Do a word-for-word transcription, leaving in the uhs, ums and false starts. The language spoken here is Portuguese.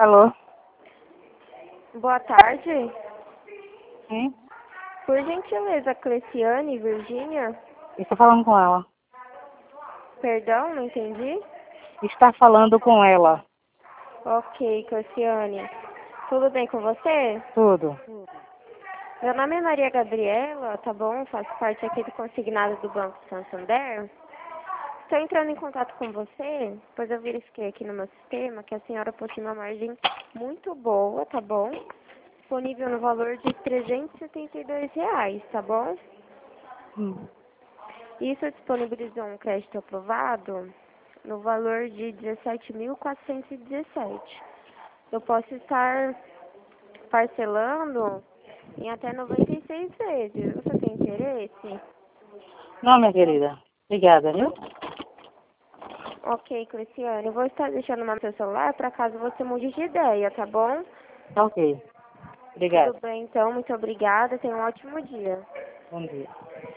Alô? Boa tarde. Sim? Por gentileza, Cleciane, Virgínia? Estou falando com ela. Perdão, não entendi? Está falando com ela. Ok, Cleciane. Tudo bem com você? Tudo. Meu nome é Maria Gabriela, tá bom? Faço parte aqui do consignado do Banco Santander. Estou entrando em contato com você, pois eu verifiquei aqui no meu sistema que a senhora possui uma margem muito boa, tá bom? Disponível no valor de trezentos e setenta e dois reais, tá bom? Hum. Isso disponibilizou um crédito aprovado no valor de dezessete mil quatrocentos e dezessete. Eu posso estar parcelando em até noventa e seis vezes. Você tem interesse? Não, minha querida. Obrigada, viu? Ok, Cleciane. Eu vou estar deixando no seu celular para caso você mude de ideia, tá bom? Tá ok. Obrigada. Tudo bem, então. Muito obrigada. Tenha um ótimo dia. Bom dia.